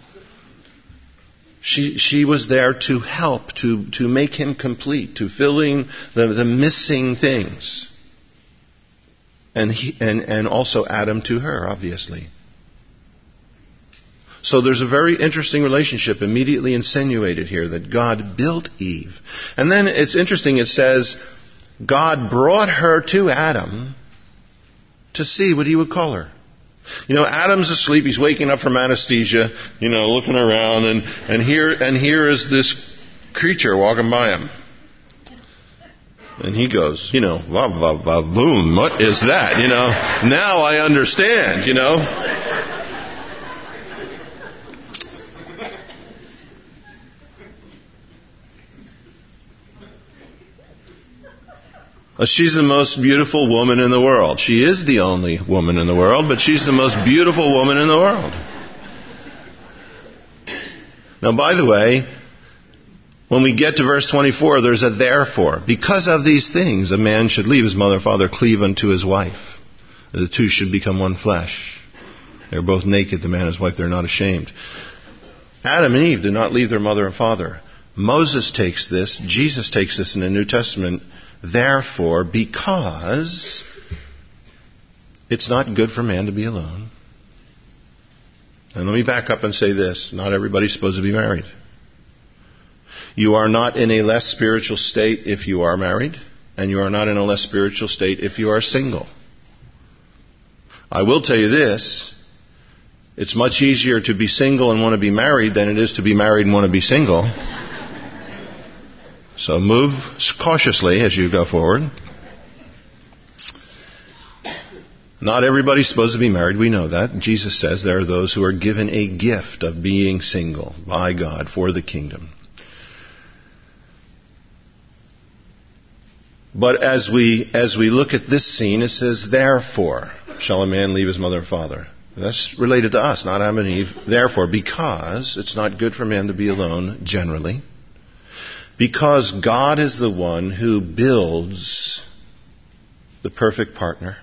She she was there to help, to, to make him complete, to fill in the, the missing things. and he, and and also Adam to her, obviously. So there's a very interesting relationship immediately insinuated here, that God built Eve. And then it's interesting, it says, God brought her to Adam to see what he would call her. You know, Adam's asleep, he's waking up from anesthesia, you know, looking around, and, and here and here is this creature walking by him. And he goes, you know, va va va boom, what is that? You know, now I understand, you know. She's the most beautiful woman in the world. She is the only woman in the world, but she's the most beautiful woman in the world. Now, by the way, when we get to verse twenty-four, there's a therefore. Because of these things, a man should leave his mother and father, cleave unto his wife. The two should become one flesh. They're both naked, the man and his wife, they're not ashamed. Adam and Eve did not leave their mother and father. Moses takes this, Jesus takes this in the New Testament. Therefore, because it's not good for man to be alone. And let me back up and say this. Not everybody's supposed to be married. You are not in a less spiritual state if you are married, and you are not in a less spiritual state if you are single. I will tell you this. It's much easier to be single and want to be married than it is to be married and want to be single. So move cautiously as you go forward. Not everybody's supposed to be married. We know that. Jesus says there are those who are given a gift of being single by God for the kingdom. But as we as we look at this scene, it says, therefore shall a man leave his mother and father. That's related to us, not Adam and Eve. Therefore, because it's not good for man to be alone, generally. Because God is the one who builds the perfect partner.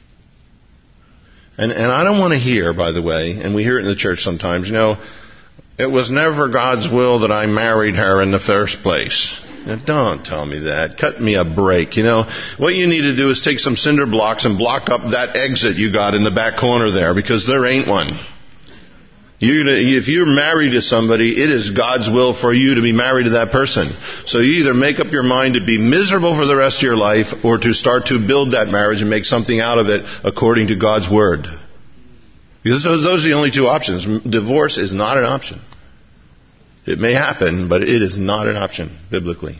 And and I don't want to hear, by the way, and we hear it in the church sometimes, you know, it was never God's will that I married her in the first place. Now, don't tell me that. Cut me a break. You know, what you need to do is take some cinder blocks and block up that exit you got in the back corner there, because there ain't one. You, if you're married to somebody, it is God's will for you to be married to that person. So you either make up your mind to be miserable for the rest of your life, or to start to build that marriage and make something out of it according to God's Word. Because those, those are the only two options. Divorce is not an option. It may happen, but it is not an option biblically.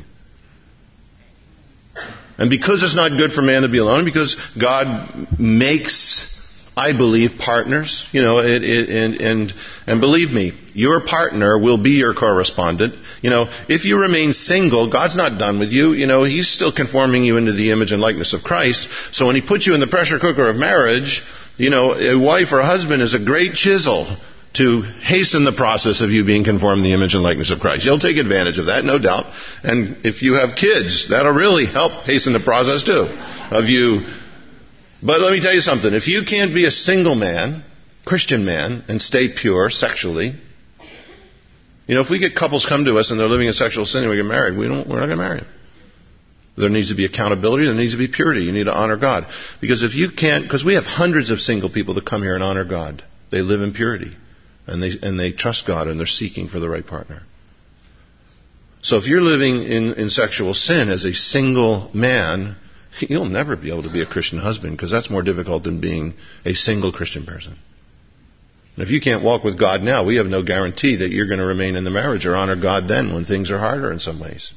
And because it's not good for man to be alone, because God makes, I believe, partners, you know, it, it, and, and and believe me, your partner will be your correspondent. You know, if you remain single, God's not done with you. You know, He's still conforming you into the image and likeness of Christ. So when He puts you in the pressure cooker of marriage, you know, a wife or a husband is a great chisel to hasten the process of you being conformed to the image and likeness of Christ. You'll take advantage of that, no doubt. And if you have kids, that'll really help hasten the process too of you. But let me tell you something. If you can't be a single man, Christian man, and stay pure sexually, you know, if we get couples come to us and they're living in sexual sin and we get married, we don't, we're not going to marry them. There needs to be accountability. There needs to be purity. You need to honor God. Because if you can't, because we have hundreds of single people that come here and honor God. They live in purity. And they and they trust God, and they're seeking for the right partner. So if you're living in, in sexual sin as a single man, you'll never be able to be a Christian husband, because that's more difficult than being a single Christian person. And if you can't walk with God now, we have no guarantee that you're going to remain in the marriage or honor God then when things are harder in some ways.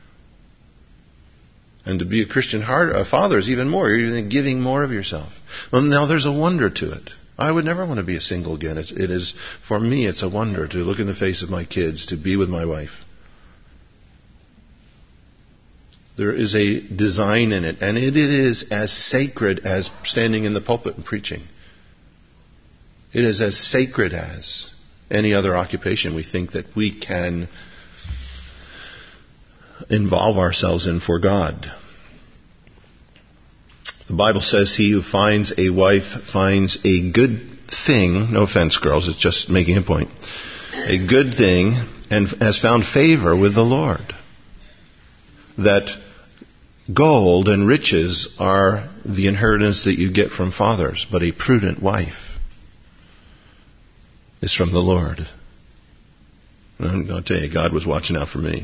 And to be a Christian heart, a father is even more. You're even giving more of yourself. Well, now there's a wonder to it. I would never want to be a single again. It's, it is, for me, it's a wonder to look in the face of my kids, to be with my wife. There is a design in it, and it is as sacred as standing in the pulpit and preaching. It is as sacred as any other occupation we think that we can involve ourselves in for God. The Bible says he who finds a wife finds a good thing. No offense, girls, it's just making a point. A good thing, and has found favor with the Lord. That Gold and riches are the inheritance that you get from fathers, but a prudent wife is from the Lord. And I'll tell you, God was watching out for me.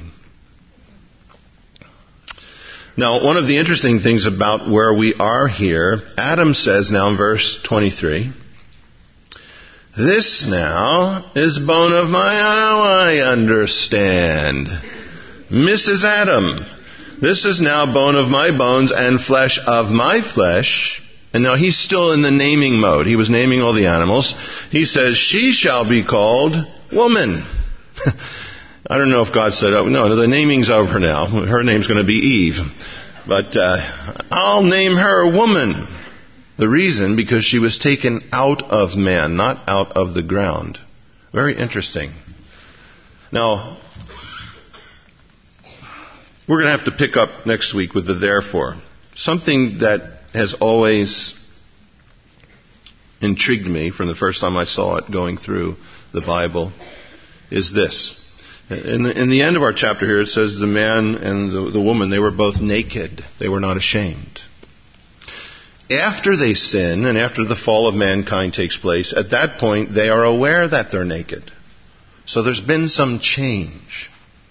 Now, one of the interesting things about where we are here, Adam says now in verse twenty-three, "This now is bone of my, oh, I understand. Missus Adam, this is now bone of my bones and flesh of my flesh." And now he's still in the naming mode. He was naming all the animals. He says, "She shall be called woman." I don't know if God said, oh, no, the naming's over now. Her name's going to be Eve. But uh, I'll name her woman. The reason, because she was taken out of man, not out of the ground. Very interesting. Now, we're going to have to pick up next week with the therefore. Something that has always intrigued me from the first time I saw it going through the Bible is this. In the, in the end of our chapter here, it says the man and the, the woman, they were both naked. They were not ashamed. After they sin and after the fall of mankind takes place, at that point they are aware that they're naked. So there's been some change.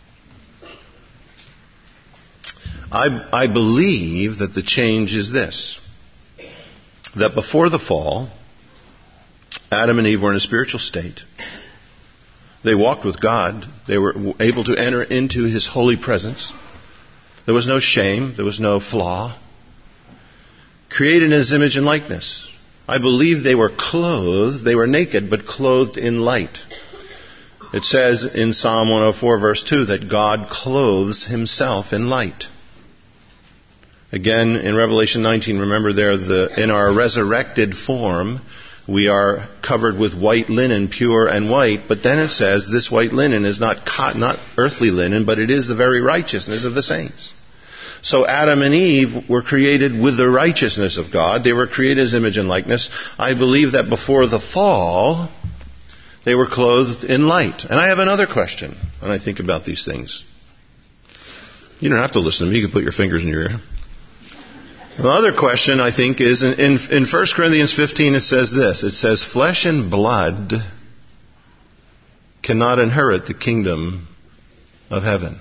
I, I believe that the change is this. That before the fall, Adam and Eve were in a spiritual state. They walked with God. They were able to enter into His holy presence. There was no shame. There was no flaw. Created in His image and likeness. I believe they were clothed. They were naked, but clothed in light. It says in Psalm one oh four, verse two, that God clothes Himself in light. Again, in Revelation nineteen, remember there, the, in our resurrected form, we are covered with white linen, pure and white. But then it says this white linen is not cotton, not earthly linen, but it is the very righteousness of the saints. So Adam and Eve were created with the righteousness of God. They were created as image and likeness. I believe that before the fall, they were clothed in light. And I have another question when I think about these things. You don't have to listen to me. You can put your fingers in your ear. The other question, I think, is in, in, in First Corinthians fifteen, it says this. It says, flesh and blood cannot inherit the kingdom of heaven.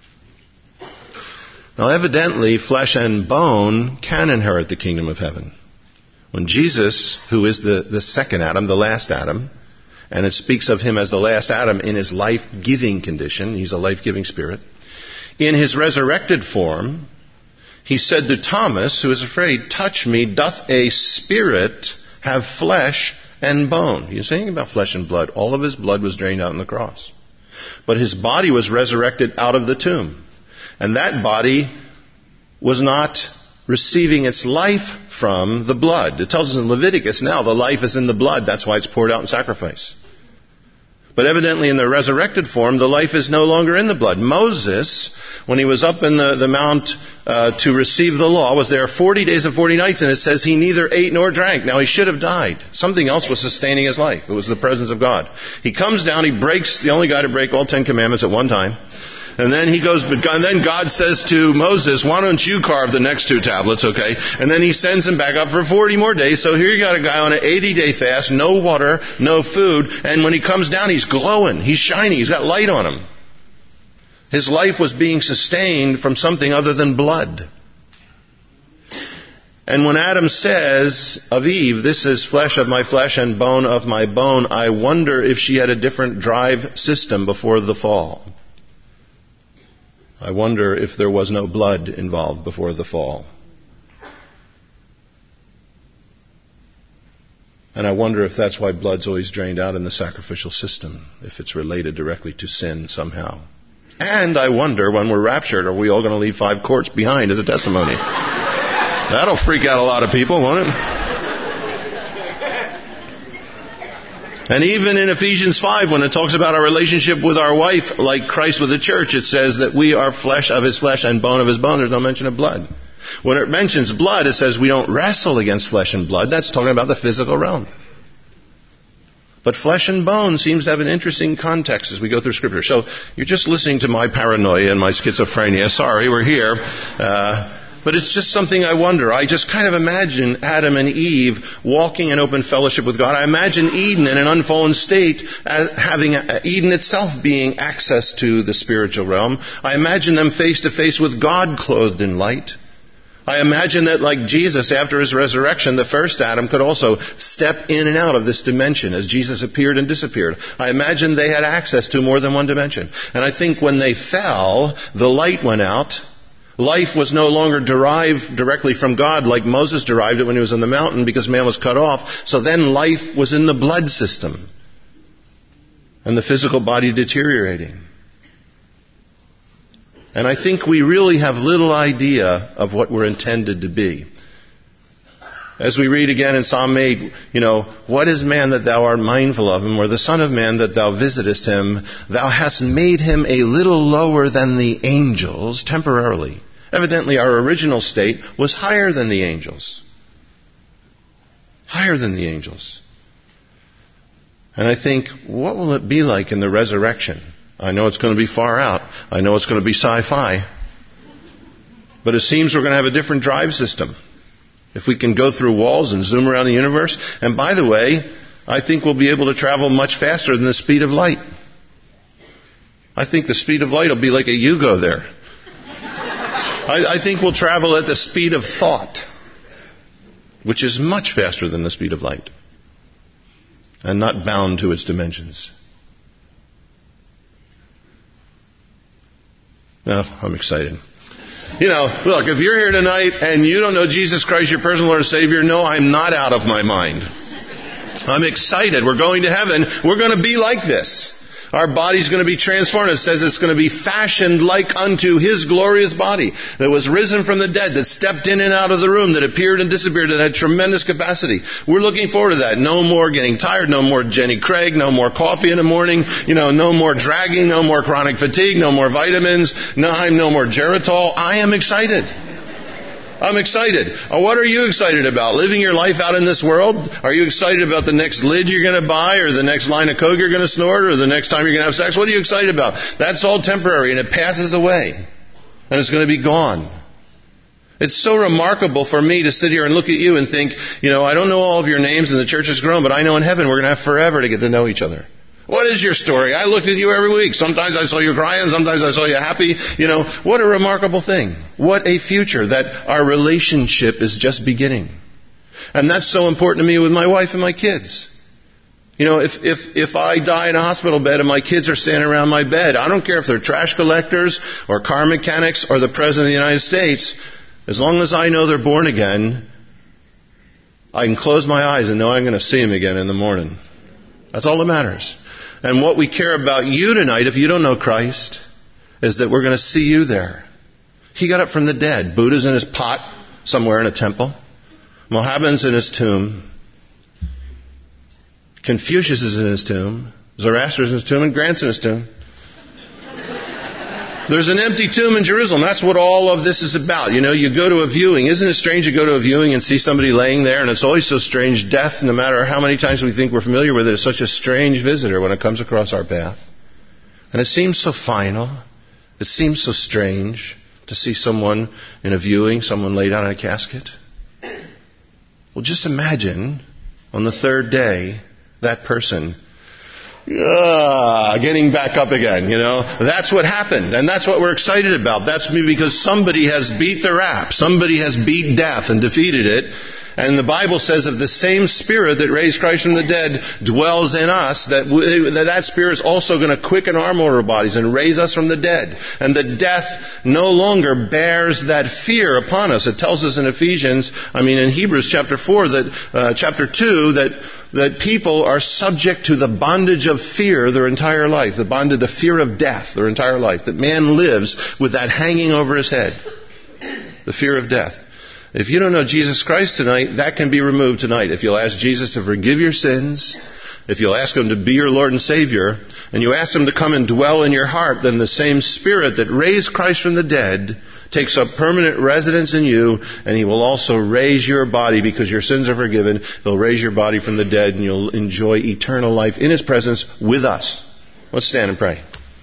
Now, evidently, flesh and bone can inherit the kingdom of heaven. When Jesus, who is the, the second Adam, the last Adam, and it speaks of Him as the last Adam in His life-giving condition, He's a life-giving spirit, in His resurrected form, He said to Thomas, who is afraid, touch me, doth a spirit have flesh and bone? He was saying about flesh and blood. All of His blood was drained out on the cross. But His body was resurrected out of the tomb. And that body was not receiving its life from the blood. It tells us in Leviticus now the life is in the blood. That's why it's poured out in sacrifice. But evidently in the resurrected form, the life is no longer in the blood. Moses, when he was up in the, the mount uh, to receive the law, was there forty days and forty nights, and it says he neither ate nor drank. Now he should have died. Something else was sustaining his life. It was the presence of God. He comes down, he breaks, the only guy to break all Ten Commandments at one time. And then he goes, and then God says to Moses, why don't you carve the next two tablets, okay? And then He sends him back up for forty more days. So here you got a guy on an eighty-day fast, no water, no food. And when he comes down, he's glowing. He's shiny. He's got light on him. His life was being sustained from something other than blood. And when Adam says of Eve, this is flesh of my flesh and bone of my bone, I wonder if she had a different drive system before the fall. I wonder if there was no blood involved before the fall. And I wonder if that's why blood's always drained out in the sacrificial system, if it's related directly to sin somehow. And I wonder, when we're raptured, are we all going to leave five courts behind as a testimony? That'll freak out a lot of people, won't it? And even in Ephesians five, when it talks about our relationship with our wife, like Christ with the church, it says that we are flesh of His flesh and bone of His bone. There's no mention of blood. When it mentions blood, it says we don't wrestle against flesh and blood. That's talking about the physical realm. But flesh and bone seems to have an interesting context as we go through Scripture. So you're just listening to my paranoia and my schizophrenia. Sorry, we're here. Uh, But it's just something I wonder. I just kind of imagine Adam and Eve walking in open fellowship with God. I imagine Eden in an unfallen state, as having Eden itself being access to the spiritual realm. I imagine them face to face with God clothed in light. I imagine that like Jesus, after his resurrection, the first Adam could also step in and out of this dimension as Jesus appeared and disappeared. I imagine they had access to more than one dimension. And I think when they fell, the light went out. Life was no longer derived directly from God like Moses derived it when he was on the mountain because man was cut off. So then life was in the blood system and the physical body deteriorating. And I think we really have little idea of what we're intended to be. As we read again in Psalm eight, you know, what is man that thou art mindful of him, or the son of man that thou visitest him? Thou hast made him a little lower than the angels temporarily. Evidently our original state was higher than the angels. Higher than the angels. And I think, what will it be like in the resurrection? I know it's going to be far out. I know it's going to be sci-fi. But it seems we're going to have a different drive system. If we can go through walls and zoom around the universe. And by the way, I think we'll be able to travel much faster than the speed of light. I think the speed of light will be like a Yugo there. I, I think we'll travel at the speed of thought, which is much faster than the speed of light, and not bound to its dimensions. No, I'm excited. You know, look, if you're here tonight and you don't know Jesus Christ, your personal Lord and Savior, no, I'm not out of my mind. I'm excited. We're going to heaven. We're going to be like this. Our body's going to be transformed. It says it's going to be fashioned like unto His glorious body that was risen from the dead, that stepped in and out of the room, that appeared and disappeared, that had tremendous capacity. We're looking forward to that. No more getting tired. No more Jenny Craig. No more coffee in the morning. You know, no more dragging. No more chronic fatigue. No more vitamins. No, I'm no more Geritol. I am excited. I'm excited. What are you excited about? Living your life out in this world? Are you excited about the next lid you're going to buy, or the next line of coke you're going to snort, or the next time you're going to have sex? What are you excited about? That's all temporary, and it passes away. And it's going to be gone. It's so remarkable for me to sit here and look at you and think, you know, I don't know all of your names and the church has grown, but I know in heaven we're going to have forever to get to know each other. What is your story? I looked at you every week. Sometimes I saw you crying. Sometimes I saw you happy. You know, what a remarkable thing. What a future that our relationship is just beginning. And that's so important to me with my wife and my kids. You know, if, if, if I die in a hospital bed and my kids are standing around my bed, I don't care if they're trash collectors or car mechanics or the President of the United States. As long as I know they're born again, I can close my eyes and know I'm going to see them again in the morning. That's all that matters. And what we care about you tonight, if you don't know Christ, is that we're going to see you there. He got up from the dead. Buddha's in his pot somewhere in a temple. Mohammed's in his tomb. Confucius is in his tomb. Zoroaster's in his tomb. And Grant's in his tomb. There's an empty tomb in Jerusalem. That's what all of this is about. You know, you go to a viewing. Isn't it strange to go to a viewing and see somebody laying there? And it's always so strange. Death, no matter how many times we think we're familiar with it, is such a strange visitor when it comes across our path. And it seems so final. It seems so strange to see someone in a viewing, someone laid out in a casket. Well, just imagine on the third day, that person Uh, getting back up again, you know. That's what happened. And that's what we're excited about. That's me because somebody has beat the rap. Somebody has beat death and defeated it. And the Bible says of the same Spirit that raised Christ from the dead dwells in us, that that, that Spirit is also going to quicken our mortal bodies and raise us from the dead. And that death no longer bears that fear upon us. It tells us in Ephesians, I mean in Hebrews chapter four, that uh, chapter two, that that people are subject to the bondage of fear their entire life, the bondage, the fear of death their entire life, that man lives with that hanging over his head, the fear of death. If you don't know Jesus Christ tonight, that can be removed tonight. If you'll ask Jesus to forgive your sins, if you'll ask Him to be your Lord and Savior, and you ask Him to come and dwell in your heart, then the same Spirit that raised Christ from the dead takes up permanent residence in you, and He will also raise your body because your sins are forgiven. He'll raise your body from the dead, and you'll enjoy eternal life in His presence with us. Let's stand and pray.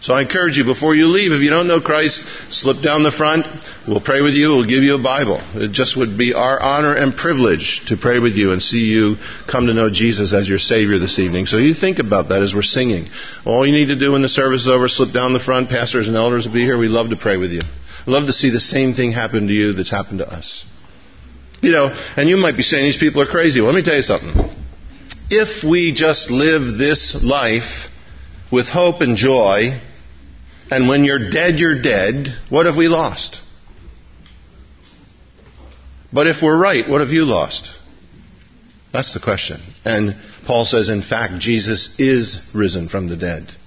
So I encourage you, before you leave, if you don't know Christ, slip down the front. We'll pray with you. We'll give you a Bible. It just would be our honor and privilege to pray with you and see you come to know Jesus as your Savior this evening. So you think about that as we're singing. All you need to do when the service is over, slip down the front. Pastors and elders will be here. We'd love to pray with you. We'd love to see the same thing happen to you that's happened to us. You know, and you might be saying these people are crazy. Well, let me tell you something. If we just live this life with hope and joy, and when you're dead, you're dead, what have we lost? But if we're right, what have you lost? That's the question. And Paul says, in fact, Jesus is risen from the dead.